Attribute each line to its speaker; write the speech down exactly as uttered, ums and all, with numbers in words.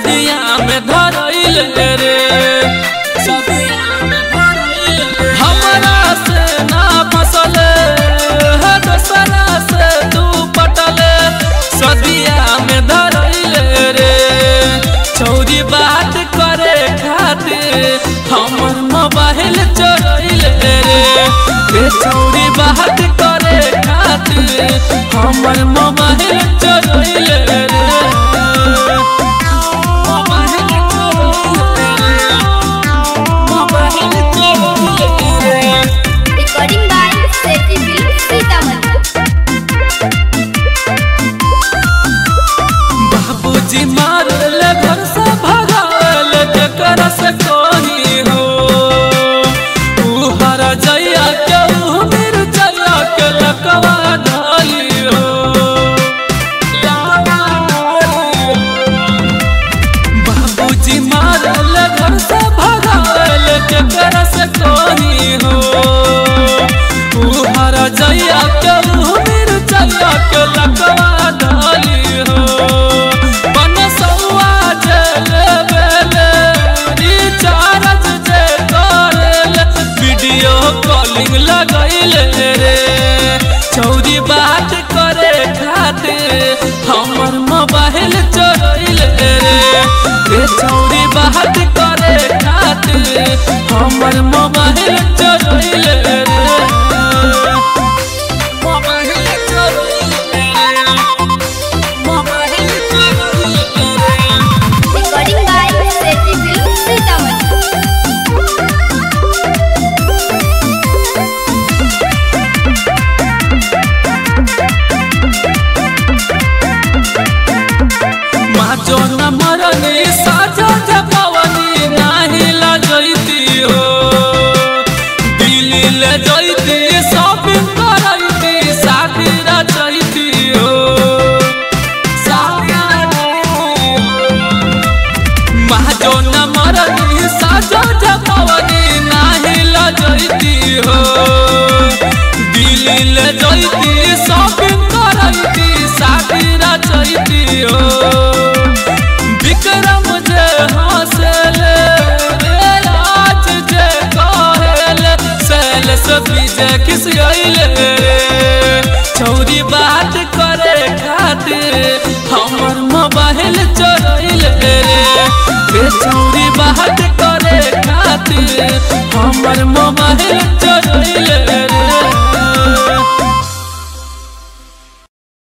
Speaker 1: सदिया में धरइल रे हमरा से ना फसले दोसरा से तू पटले सदिया में धरइल रे छौरी बात करे खातिर हमर मोबाइल चोरइल रे छौरी बात करे खातिर हमर मोबाइल चोरइल रे बाबूजी मारल घर से भगावल जकरा से कोही हो ऊ हर जइया के ऊ मेर जइया के लकवा ढाली हो बाबूजी मारल घर से भगावल जकरा से कोही हो ऊ हर जइया के ऊ मेर जइया के लकवा ढाली हो कॉलिंग लगइल रे छौरी बात करे खातिर हमर मोबाइल चोरइल रे छौरी बात करे खातिर हमर मोबाइल चोरइल रे मोबाइल चोरइल रे मोबाइल चोरइल रे
Speaker 2: recording by Sethi film Sitamarhi.
Speaker 1: जो न मरनी साजा जपवनी नाही लजैती हो दिल्ली ले जैती शॉपिंग करैती शादी रचैती हो माँ जो न मरनी साजा जपवनी नाही लजैती हो दिल्ली ले जैती शॉपिंग करैती शादी रचैती हो विक्रम जे हंसले आज जे कहले सेल सभी जे खिसियले छौरी बात करे खातिर हमर मोबाइल चोरइल रे छौरी बात करे खातिर हमर मोबाइल चोरइल रे।